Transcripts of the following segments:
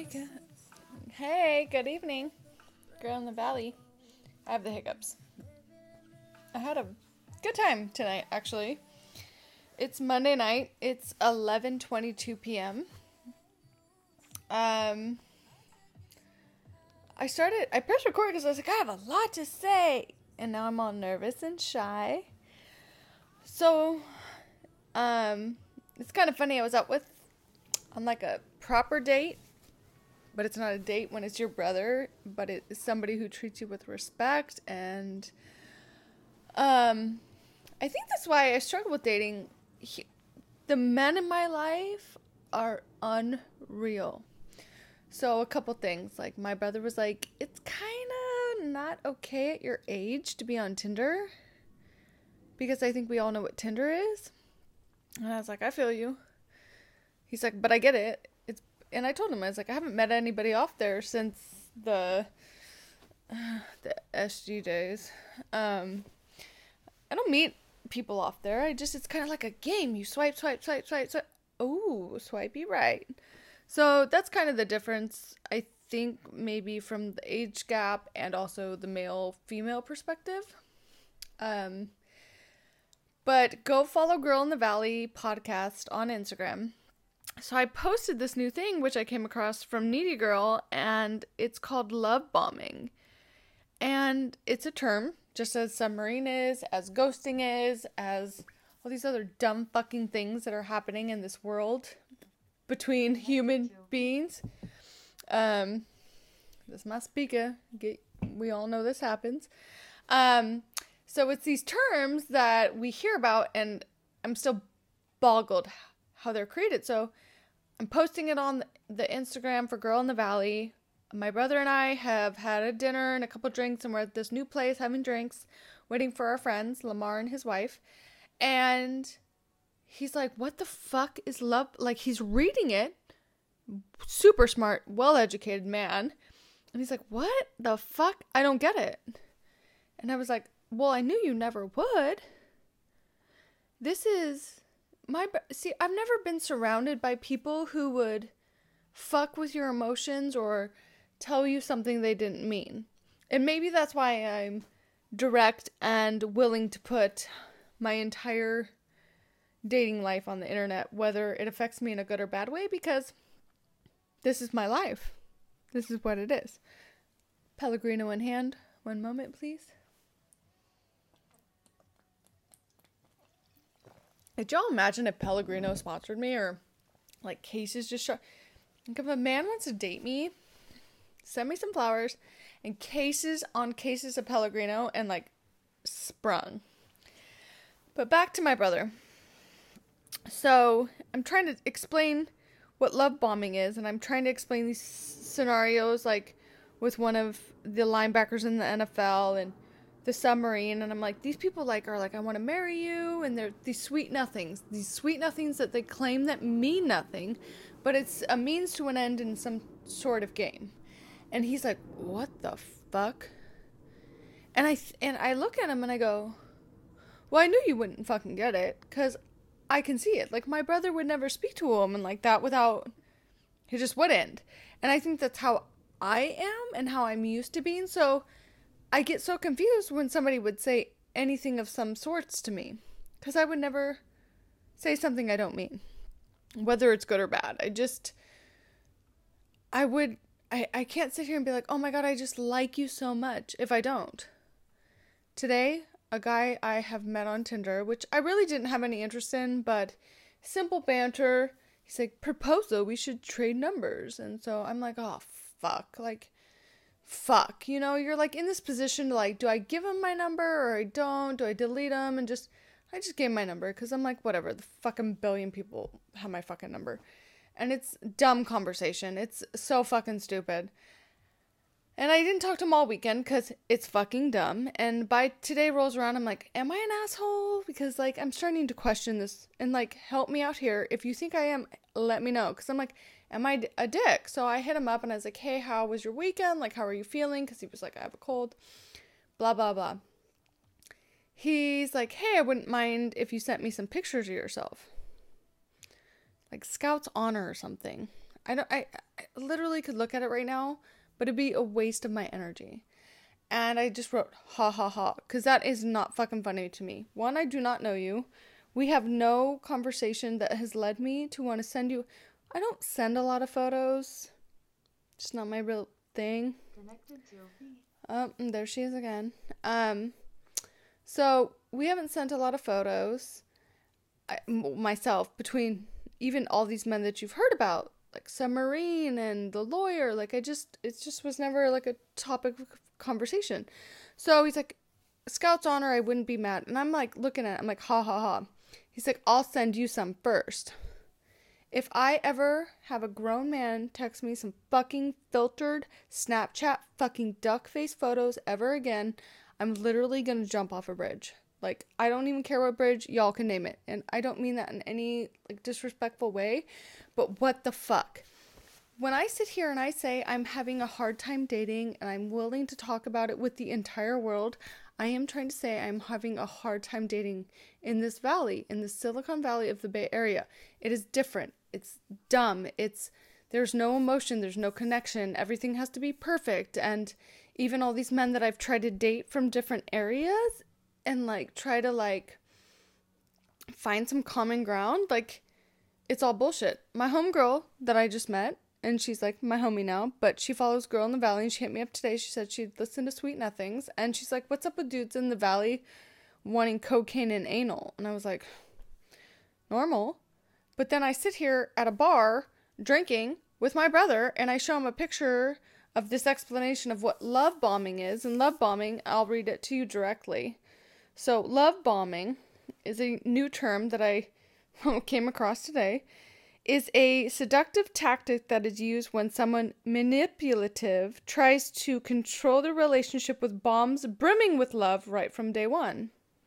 Good. Hey, good evening. Girl in the Valley. I have the hiccups. I had a good time tonight, actually. It's Monday night. It's 11:22 p.m. Um, I pressed record because I was like, I have a lot to say. And now I'm all nervous and shy. So, it's kind of funny. I was out on like a proper date, but it's not a date when it's your brother, but it's somebody who treats you with respect. And I think that's why I struggle with dating. The men in my life are unreal. So a couple things, like my brother was like, it's kind of not okay at your age to be on Tinder, because I think we all know what Tinder is. And I was like, I feel you. He's like, but I get it. And I told him, I was like, I haven't met anybody off there since the SG days. I don't meet people off there. It's kind of like a game. You swipe, swipe, swipe, swipe, swipe. Oh, swipey right. So that's kind of the difference, I think, maybe from the age gap and also the male-female perspective. But go follow Girl in the Valley podcast on Instagram. So I posted this new thing, which I came across from Needy Girl, and it's called love bombing. And it's a term, just as submarine is, as ghosting is, as all these other dumb fucking things that are happening in this world between human beings. This is my speaker. We all know this happens. So it's these terms that we hear about, and I'm still boggled how they're created. So I'm posting it on the Instagram for Girl in the Valley. My brother and I have had a dinner and a couple drinks, and we're at this new place having drinks, waiting for our friends, Lamar and his wife. And he's like, what the fuck is love? Like, he's reading it. Super smart, well-educated man. And he's like, what the fuck? I don't get it. And I was like, well, I knew you never would. See, I've never been surrounded by people who would fuck with your emotions or tell you something they didn't mean. And maybe that's why I'm direct and willing to put my entire dating life on the internet, whether it affects me in a good or bad way, because this is my life. This is what it is. Pellegrino in hand. One moment, please. Could y'all imagine if Pellegrino sponsored me, or like Cases just show? Like, if a man wants to date me, send me some flowers and cases on cases of Pellegrino, and like sprung. But back to my brother. So I'm trying to explain what love bombing is, and I'm trying to explain these scenarios, like with one of the linebackers in the NFL and the submarine, and I'm like, these people are like, I want to marry you, and they're these sweet nothings that they claim that mean nothing, but it's a means to an end in some sort of game. And he's like, what the fuck? And I look at him and I go, well, I knew you wouldn't fucking get it, because I can see it. Like, my brother would never speak to a woman like that without, he just wouldn't. And I think that's how I am and how I'm used to being. So I get so confused when somebody would say anything of some sorts to me, because I would never say something I don't mean, whether it's good or bad. I can't sit here and be like, oh my God, I just like you so much, if I don't. Today, a guy I have met on Tinder, which I really didn't have any interest in, but simple banter. He's like, proposal, we should trade numbers. And so I'm like, oh, fuck. Fuck, you're like in this position to like, do I give him my number or I don't? Do I delete him? And I just gave my number because I'm like, whatever, the fucking billion people have my fucking number. And it's dumb conversation. It's so fucking stupid. And I didn't talk to him all weekend because it's fucking dumb. And by today rolls around, I'm like, am I an asshole? Because like, I'm starting to question this, and like, help me out here. If you think I am, let me know. Because I'm like, am I a dick? So I hit him up and I was like, hey, how was your weekend? Like, how are you feeling? Because he was like, I have a cold. Blah, blah, blah. He's like, hey, I wouldn't mind if you sent me some pictures of yourself. Like Scout's Honor or something. I literally could look at it right now, but it'd be a waste of my energy. And I just wrote, ha ha ha, because that is not fucking funny to me. One, I do not know you. We have no conversation that has led me to want to send you. I don't send a lot of photos. It's not my real thing. Connected Jovi. There she is again. So we haven't sent a lot of photos. Myself, between even all these men that you've heard about, like Submarine and the lawyer, like it just was never like a topic of conversation. So he's like, Scout's honor, I wouldn't be mad. And I'm like looking at it, I'm like, ha ha ha. He's like, I'll send you some first. If I ever have a grown man text me some fucking filtered Snapchat fucking duck face photos ever again, I'm literally gonna jump off a bridge. Like, I don't even care what bridge, y'all can name it. And I don't mean that in any, like, disrespectful way, but what the fuck? When I sit here and I say I'm having a hard time dating and I'm willing to talk about it with the entire world, I am trying to say I'm having a hard time dating in this valley, in the Silicon Valley of the Bay Area. It is different. It's dumb. There's no emotion. There's no connection. Everything has to be perfect. And even all these men that I've tried to date from different areas and like try to like find some common ground, like it's all bullshit. My homegirl that I just met, and she's like my homie now, but she follows Girl in the Valley, and she hit me up today. She said she'd listened to Sweet Nothings, and she's like, what's up with dudes in the valley wanting cocaine and anal? And I was like, normal. But then I sit here at a bar drinking with my brother, and I show him a picture of this explanation of what love bombing is. And love bombing, I'll read it to you directly. So love bombing is a new term that I came across today, is a seductive tactic that is used when someone manipulative tries to control the relationship with bombs brimming with love right from day one.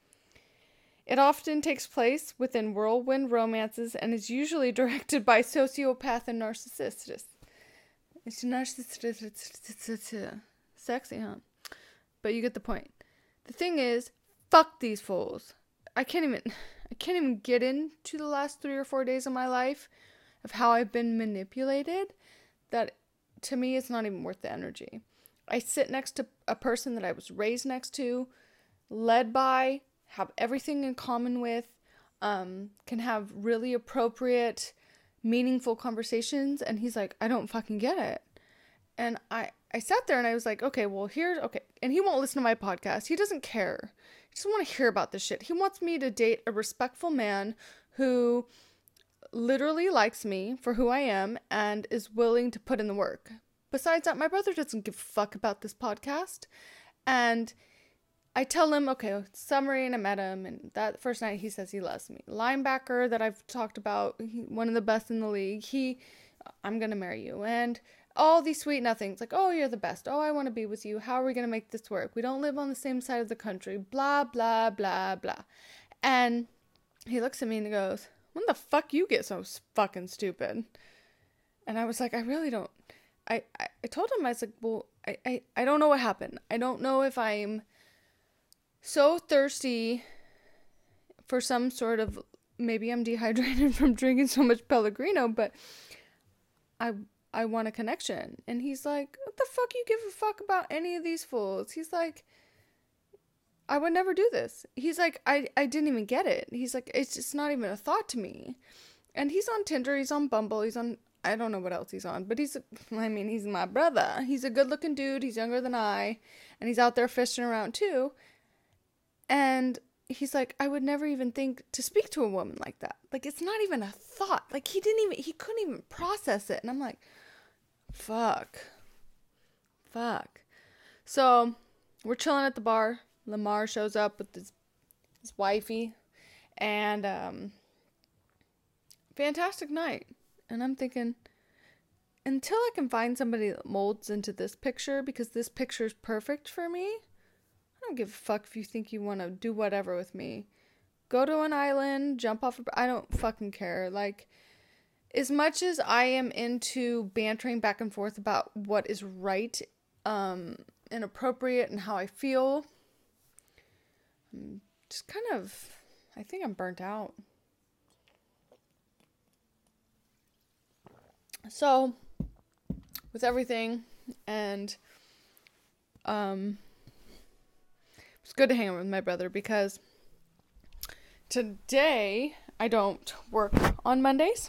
It often takes place within whirlwind romances and is usually directed by sociopath and narcissists. It's narcissistic. Sexy, huh? But you get the point. The thing is, fuck these fools. I can't even get into the last 3 or 4 days of my life of how I've been manipulated. That, to me, it's not even worth the energy. I sit next to a person that I was raised next to, led by, have everything in common with, can have really appropriate, meaningful conversations, and he's like, I don't fucking get it. And I sat there and I was like, okay. And he won't listen to my podcast. He doesn't care. He doesn't want to hear about this shit. He wants me to date a respectful man who literally likes me for who I am and is willing to put in the work. Besides that, my brother doesn't give a fuck about this podcast. And I tell him, okay, summary, and I met him, and that first night he says he loves me. Linebacker that I've talked about, one of the best in the league, I'm gonna marry you. And all these sweet nothings, like, oh, you're the best. Oh, I want to be with you. How are we gonna make this work? We don't live on the same side of the country. Blah, blah, blah, blah. And he looks at me and he goes, when the fuck you get so fucking stupid? And I was like, I really don't. I told him, I was like, well, I don't know what happened. I don't know if I'm so thirsty for some sort of, maybe I'm dehydrated from drinking so much Pellegrino, but I want a connection. And he's like, what the fuck you give a fuck about any of these fools? He's like, I would never do this. He's like, I didn't even get it. He's like, it's just not even a thought to me. And he's on Tinder, he's on Bumble, he's on, I don't know what else he's on, but he's my brother. He's a good looking dude, he's younger than I, and he's out there fishing around too. And he's like, I would never even think to speak to a woman like that. Like, it's not even a thought. Like, he couldn't even process it. And I'm like, fuck. So, we're chilling at the bar. Lamar shows up with his wifey. And, fantastic night. And I'm thinking, until I can find somebody that molds into this picture, because this picture is perfect for me, I don't give a fuck if you think you want to do whatever with me. Go to an island, jump off I don't fucking care. Like, as much as I am into bantering back and forth about what is right, and appropriate and how I feel, I'm just kind of, I think I'm burnt out. So, with everything, and it's good to hang out with my brother because today I don't work on Mondays.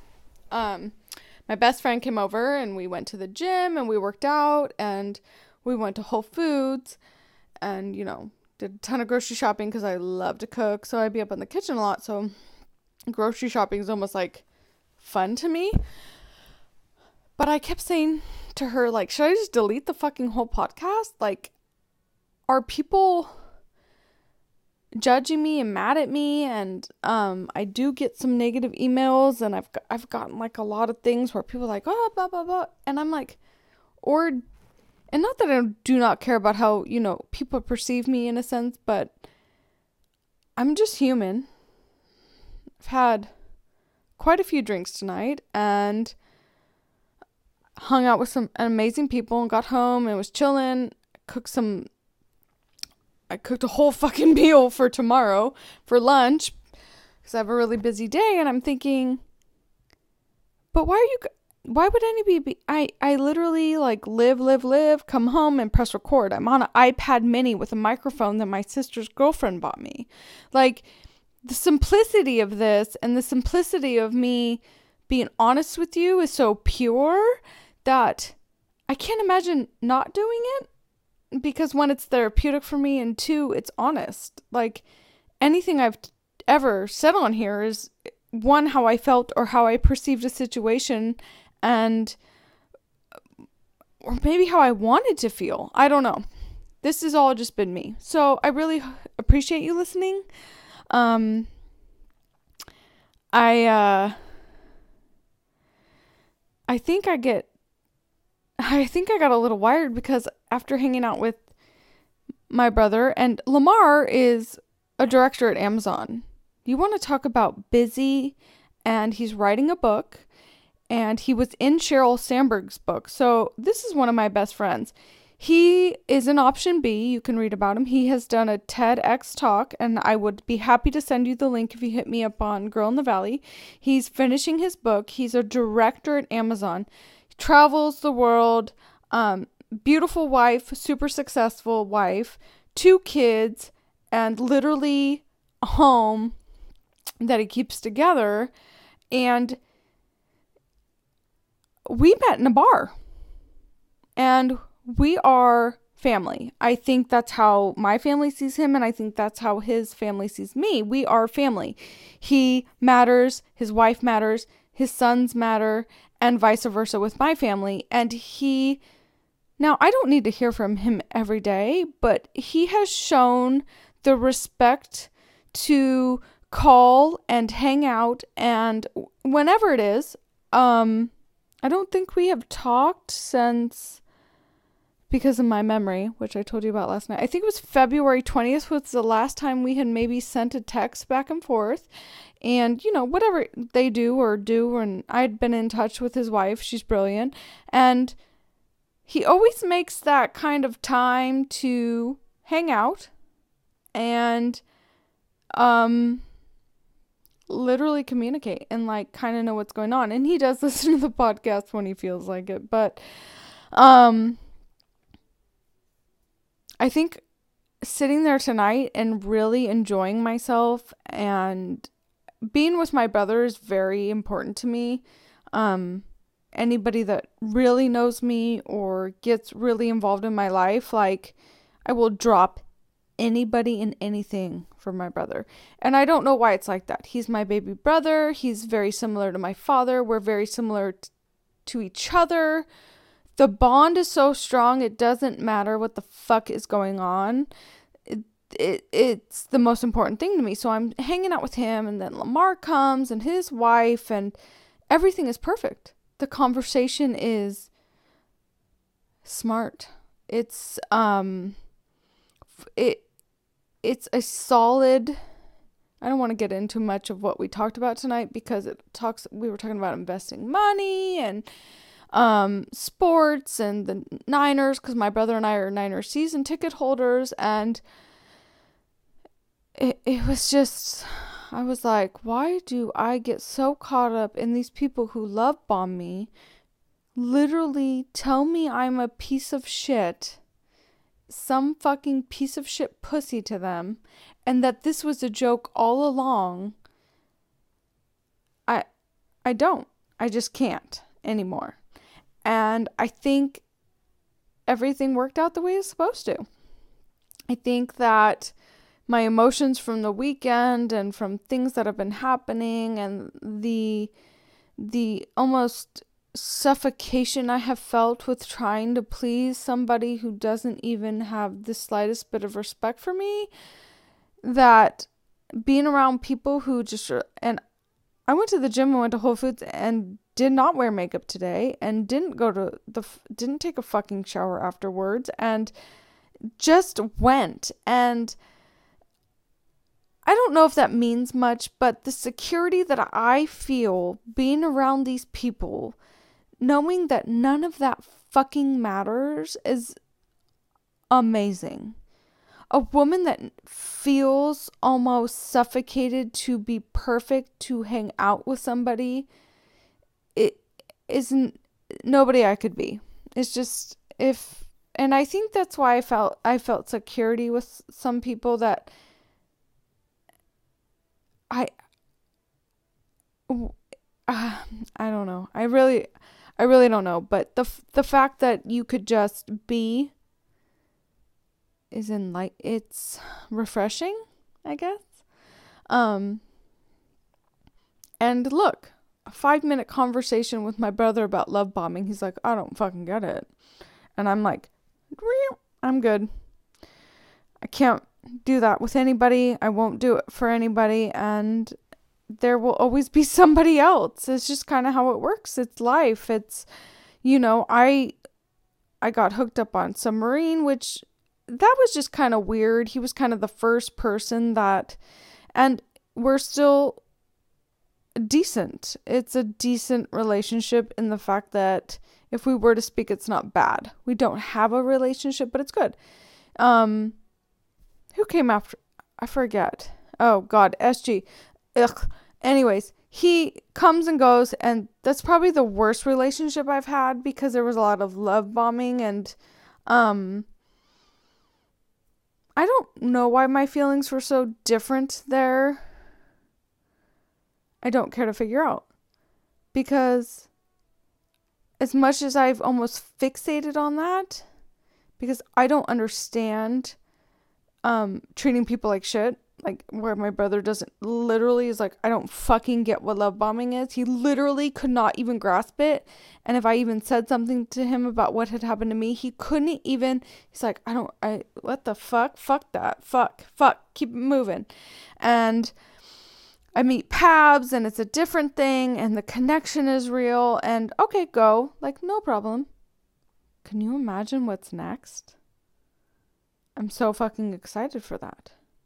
My best friend came over and we went to the gym and we worked out and we went to Whole Foods and, did a ton of grocery shopping because I love to cook. So I'd be up in the kitchen a lot. So grocery shopping is almost like fun to me. But I kept saying to her, like, should I just delete the fucking whole podcast? Like, are people judging me and mad at me? And I do get some negative emails, and I've gotten like a lot of things where people are like, oh, blah blah blah, and I'm like, and not that I do not care about how people perceive me in a sense, but I'm just human. I've had quite a few drinks tonight and hung out with some amazing people and got home and was chilling. I cooked a whole fucking meal for tomorrow for lunch because I have a really busy day, and I'm thinking, but why would anybody I literally like live, come home and press record. I'm on an iPad mini with a microphone that my sister's girlfriend bought me. Like, the simplicity of this and the simplicity of me being honest with you is so pure that I can't imagine not doing it, because one, it's therapeutic for me, and two, it's honest. Like, anything I've ever said on here is, one, how I felt or how I perceived a situation, and or maybe how I wanted to feel. I don't know. This has all just been me. So I really appreciate you listening. I think I got a little wired because after hanging out with my brother, and Lamar is a director at Amazon. You want to talk about busy, and he's writing a book, and he was in Sheryl Sandberg's book. So this is one of my best friends. He is an option B. You can read about him. He has done a TEDx talk, and I would be happy to send you the link if you hit me up on Girl in the Valley. He's finishing his book. He's a director at Amazon. He travels the world. Beautiful wife, super successful wife, 2 kids, and literally a home that he keeps together. And we met in a bar. And we are family. I think that's how my family sees him, and I think that's how his family sees me. We are family. He matters, his wife matters, his sons matter, and vice versa with my family. And now I don't need to hear from him every day, but he has shown the respect to call and hang out, and whenever it is, I don't think we have talked since, because of my memory, which I told you about last night. I think it was February 20th was the last time we had maybe sent a text back and forth. And, whatever they do, and I'd been in touch with his wife. She's brilliant. And he always makes that kind of time to hang out and literally communicate and like kind of know what's going on. And he does listen to the podcast when he feels like it. But I think sitting there tonight and really enjoying myself and being with my brother is very important to me. Anybody that really knows me or gets really involved in my life, like, I will drop anybody and anything for my brother. And I don't know why it's like that. He's my baby brother. He's very similar to my father. We're very similar to each other. The bond is so strong, it doesn't matter what the fuck is going on. It's the most important thing to me. So I'm hanging out with him, and then Lamar comes and his wife, and everything is perfect. The conversation is smart. It's it's a solid. I don't want to get into much of what we talked about tonight because we were talking about investing money and sports and the Niners, because my brother and I are Niners season ticket holders, and it was just, I was like, why do I get so caught up in these people who love bomb me, literally tell me I'm a piece of shit, some fucking piece of shit pussy to them, and that this was a joke all along. I don't. I just can't anymore. And I think everything worked out the way it's supposed to. I think that my emotions from the weekend and from things that have been happening and the almost suffocation I have felt with trying to please somebody who doesn't even have the slightest bit of respect for me, that being around people who just, and I went to the gym and went to Whole Foods and did not wear makeup today and didn't take a fucking shower afterwards and just went. And I don't know if that means much, but the security that I feel being around these people, knowing that none of that fucking matters, is amazing. A woman that feels almost suffocated to be perfect, to hang out with somebody, it isn't nobody I could be. It's just, and I think that's why I felt security with some people that I don't know. I really don't know. But the fact that you could just be it's refreshing, I guess. And look, a 5-minute conversation with my brother about love bombing. He's like, I don't fucking get it. And I'm like, I'm good. I can't do that with anybody. I won't do it for anybody. And there will always be somebody else. It's just kind of how it works. It's life. It's, I got hooked up on Submarine, which that was just kind of weird. He was kind of the first person and we're still decent. It's a decent relationship in the fact that if we were to speak, it's not bad. We don't have a relationship, but it's good. Who came after? I forget. Oh God, SG. Ugh. Anyways, he comes and goes, and that's probably the worst relationship I've had because there was a lot of love bombing, and I don't know why my feelings were so different there. I don't care to figure out. Because as much as I've almost fixated on that, because I don't understand treating people like shit, like where my brother is like, I don't fucking get what love bombing is. He literally could not even grasp it. And if I even said something to him about what had happened to me, he couldn't even, he's like, what the fuck? Fuck that. Fuck. Keep it moving. And I meet Pabs and it's a different thing and the connection is real and okay, go. Like, no problem. Can you imagine what's next? I'm so fucking excited for that.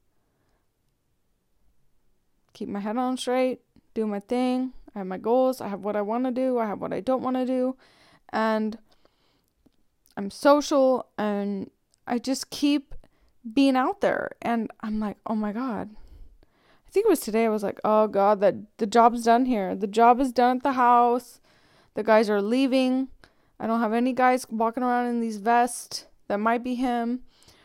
Keep my head on straight, do my thing. I have my goals. I have what I want to do. I have what I don't want to do. And I'm social and I just keep being out there. And I'm like, oh my God. I think it was today. I was like, oh God, that the job's done here. The job is done at the house. The guys are leaving. I don't have any guys walking around in these vests. That might be him.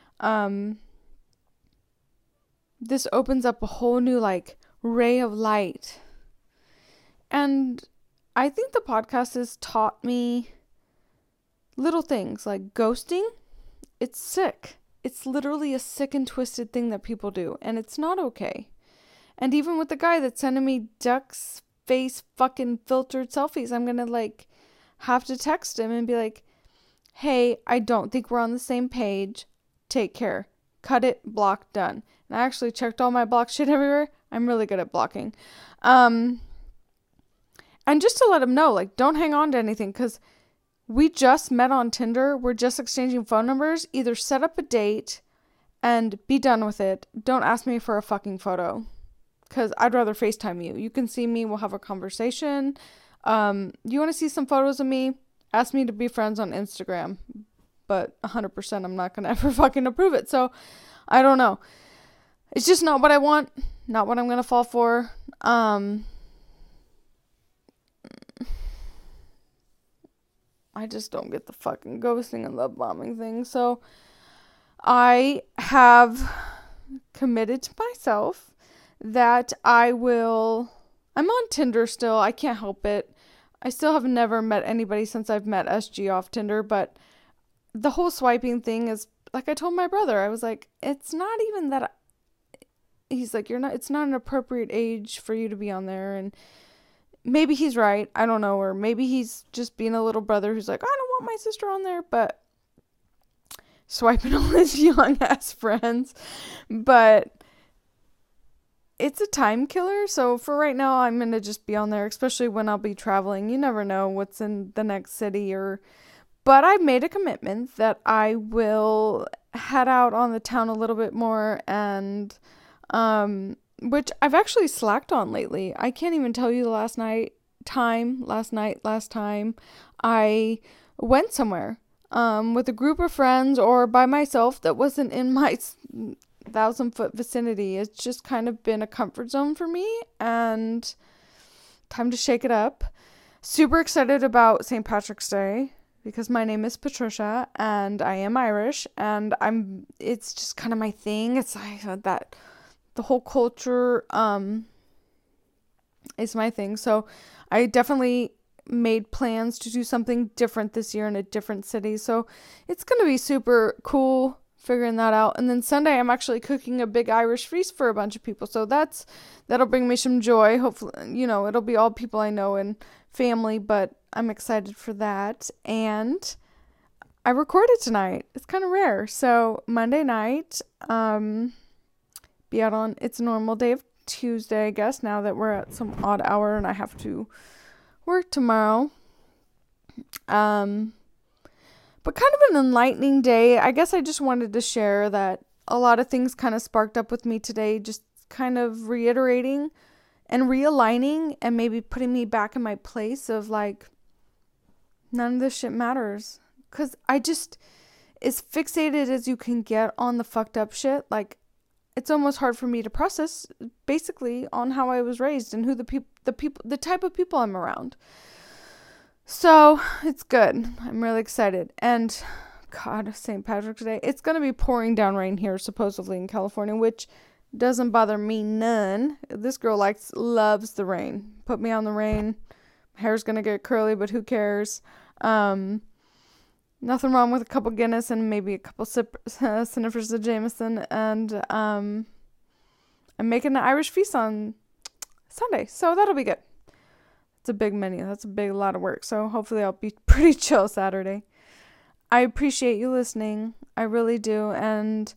This opens up a whole new ray of light. And I think the podcast has taught me little things like ghosting. It's sick. It's literally a sick and twisted thing that people do. And it's not okay. And even with the guy that's sending me duck's face fucking filtered selfies, I'm going to have to text him and be like, hey, I don't think we're on the same page. Take care. Cut it. Block. Done. And I actually checked all my block shit everywhere. I'm really good at blocking. And just to let him know, don't hang on to anything because we just met on Tinder. We're just exchanging phone numbers. Either set up a date and be done with it. Don't ask me for a fucking photo because I'd rather FaceTime you. You can see me. We'll have a conversation. You want to see some photos of me? Ask me to be friends on Instagram. But 100% I'm not going to ever fucking approve it. So I don't know. It's just not what I want. Not what I'm gonna fall for. I just don't get the fucking ghosting and love bombing thing. So I have committed to myself that I'm on Tinder still. I can't help it. I still have never met anybody since I've met SG off Tinder, but the whole swiping thing is, like I told my brother, I was like, it's not even that. He's like, it's not an appropriate age for you to be on there. And maybe he's right. I don't know. Or maybe he's just being a little brother who's like, I don't want my sister on there. But swiping all his young ass friends. But it's a time killer. So for right now, I'm going to just be on there, especially when I'll be traveling. You never know what's in the next city. But I've made a commitment that I will head out on the town a little bit more, and which I've actually slacked on lately. I can't even tell you the last time I went somewhere with a group of friends or by myself that wasn't in my 1,000-foot vicinity. It's just kind of been a comfort zone for me, and time to shake it up. Super excited about St. Patrick's Day because my name is Patricia and I am Irish, and it's just kind of my thing. It's like that the whole culture is my thing. So I definitely made plans to do something different this year in a different city. So it's going to be super cool figuring that out. And then Sunday I'm actually cooking a big Irish feast for a bunch of people. So that'll bring me some joy. Hopefully, it'll be all people I know and family, but I'm excited for that. And I recorded tonight. It's kind of rare. So Monday night, be out on It's a Normal Day of Tuesday, I guess, now that we're at some odd hour and I have to work tomorrow. But kind of an enlightening day. I guess I just wanted to share that a lot of things kind of sparked up with me today, just kind of reiterating and realigning and maybe putting me back in my place of like, none of this shit matters. Because I just, as fixated as you can get on the fucked up shit, like, it's almost hard for me to process basically on how I was raised and who the type of people I'm around. So it's good. I'm really excited. And God, St. Patrick's Day, it's going to be pouring down rain here supposedly in California, which doesn't bother me none. This girl loves the rain. Put me on the rain. My hair's going to get curly, but who cares? Nothing wrong with a couple Guinness and maybe a couple sniffers of Jameson. And I'm making an Irish feast on Sunday, so that'll be good. It's a big menu. That's a lot of work. So hopefully I'll be pretty chill Saturday. I appreciate you listening. I really do. And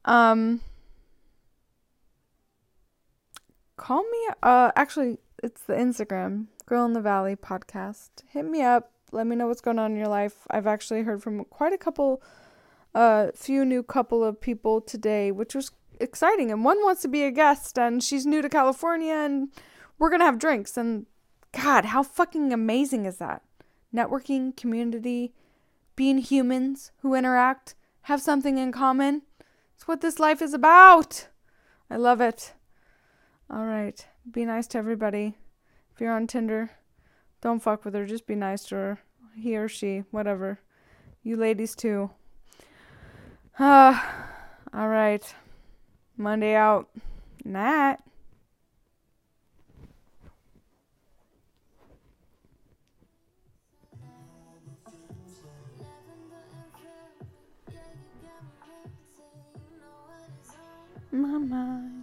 call me. Actually, it's the Instagram Girl in the Valley podcast. Hit me up. Let me know what's going on in your life. I've actually heard from quite a few new couple of people today, which was exciting. And one wants to be a guest, and she's new to California, and we're going to have drinks. And God, how fucking amazing is that? Networking, community, being humans who interact, have something in common. It's what this life is about. I love it. All right. Be nice to everybody. If you're on Tinder, don't fuck with her. Just be nice to her. He or she, whatever. You ladies too. All right. Monday out. Night. My mind.